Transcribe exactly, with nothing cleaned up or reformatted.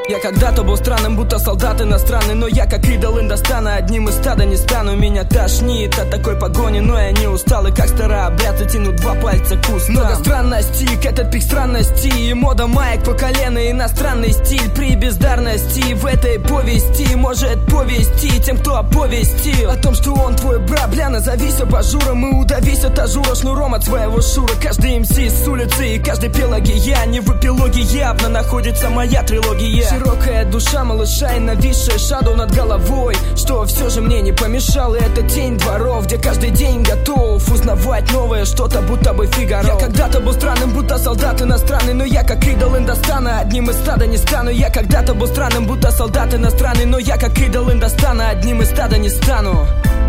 Я когда-то был странным, будто солдат иностранный, но я как идол Индостана, одним из стада не стану. Меня тошнит от такой погони, но я не устал. И как старообрядцы тяну два пальца к устам. Много странностей, этот пик странности, и мода маек по колено, иностранный стиль. При бездарности в этой повести может повести тем, кто оповестил о том, что он твой брат. Бля, назовись абажуром и удавись от ажура шнуром от своего шура. Каждый эм си с улицы и каждый пелагия, не в эпилоге явно находится моя трилогия. Широкая душа малыша и нависшая шадоу над головой, что все же мне не помешало. Это тень дворов, где каждый день готов узнавать новое что-то, будто бы Фигаро. Я когда-то был странным, будто солдат иностранный, но я как идол Индостана, одним из стада не стану. Я когда-то был странным, будто солдат иностранный, но я как идол Индостана, одним из стада не стану.